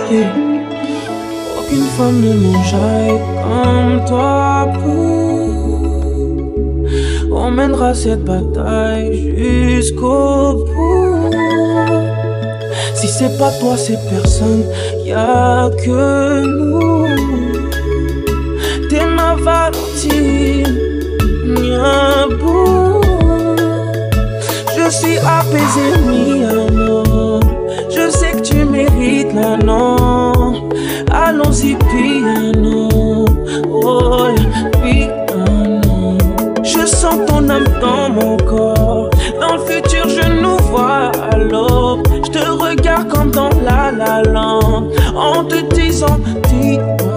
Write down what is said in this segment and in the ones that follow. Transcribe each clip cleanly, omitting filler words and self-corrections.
Yeah. Aucune femme ne m'enjaille comme toi pour. On mènera cette bataille jusqu'au bout. Si c'est pas toi, c'est personne, y'a que nous. T'es ma Valentine, y'a beau. Je suis apaisé, mi amour. Je sais que tu mérites la non. Allons-y, piano. Oh, piano. Je sens ton âme dans mon corps. Dans le futur, je nous vois à l'aube. Je te regarde comme dans La La Land, en te disant, dis-moi.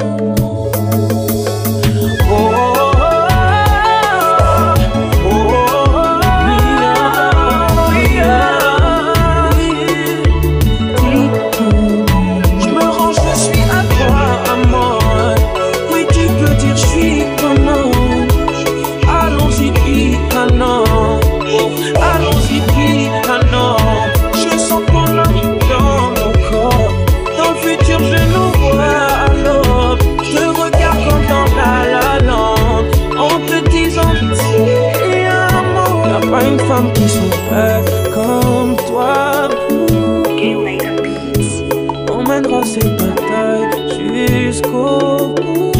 Pas une femme qui souffre comme toi. On mènera cette bataille jusqu'au bout.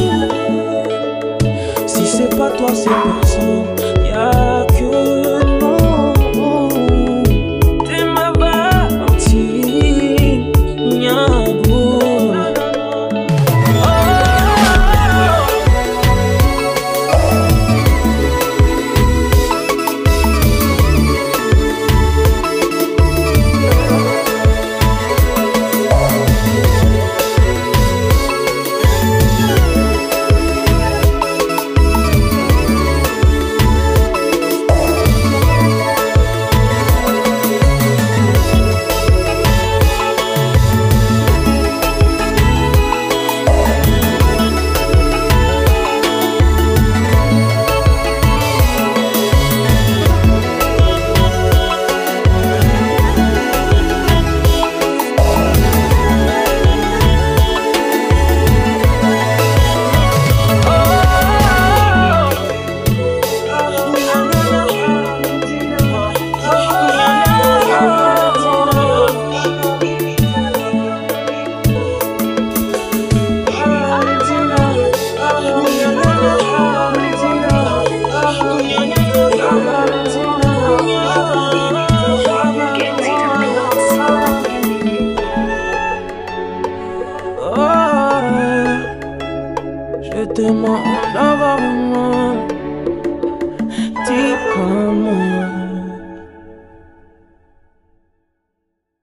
Si c'est pas toi, c'est personne, y'a que nous. T'es ma Valentine, y'a beau. Je te demande d'avoir un